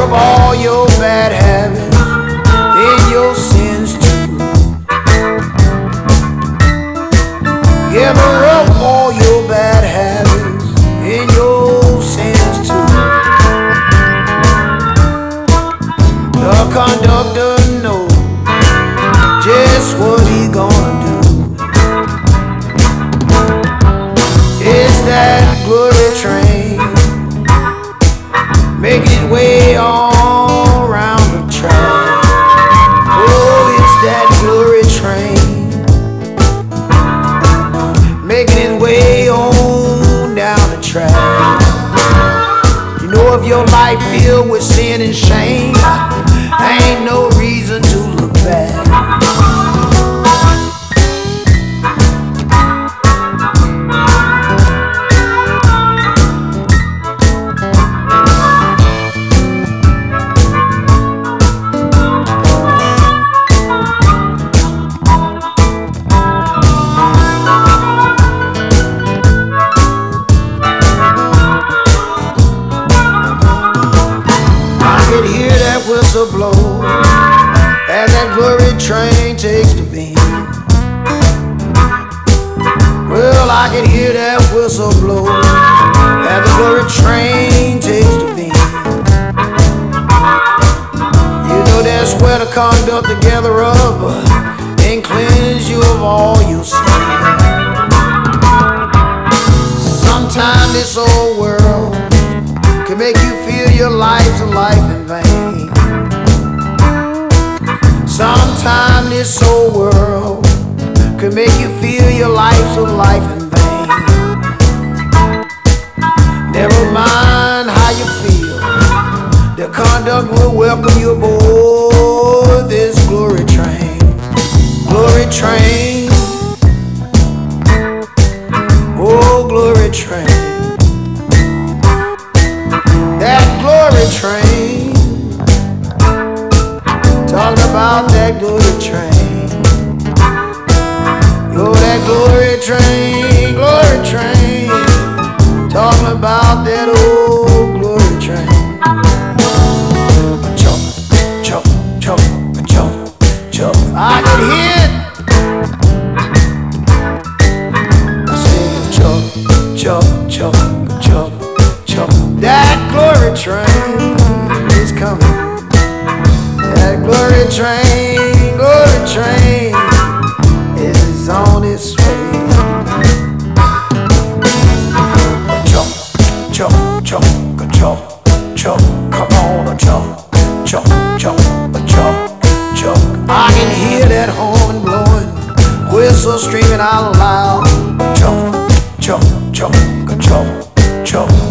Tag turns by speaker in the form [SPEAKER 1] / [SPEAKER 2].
[SPEAKER 1] up all your bad habits and your sins too. Gather up all your bad habits and your sins too. The conductor knows just what he gonna do. It's that glory train making its way all around the track. Oh, it's that glory train making its way on down the track. You know, if your life filled with sin and shame, ain't no reason to look back. Hear that whistle blow as that glory train takes the beam. Well, I can hear that whistle blow as the glory train takes the beam. You know that's where the conductor gather up and cleanse you of all your sin. Sometimes this old world can make you feel your life's a life in vain. Sometimes this old world can make you feel your life's a life in vain. Never mind how you feel, the conductor will welcome you aboard this glory train. Glory train, oh glory train. That glory train, talking about that glory train. Oh, that glory train, talking about that old glory train. Chop, chop, chop, chop, chop. I can hear it. I say chop, chop, chop, chop, chop. That glory train is coming. That glory train is on its way. Chop, chop, chop, chop, chop. Come on, chop, chop, chop, chop, chop. I can hear that horn blowing, whistle screaming out loud. Chop, chop, chop, chop, chop.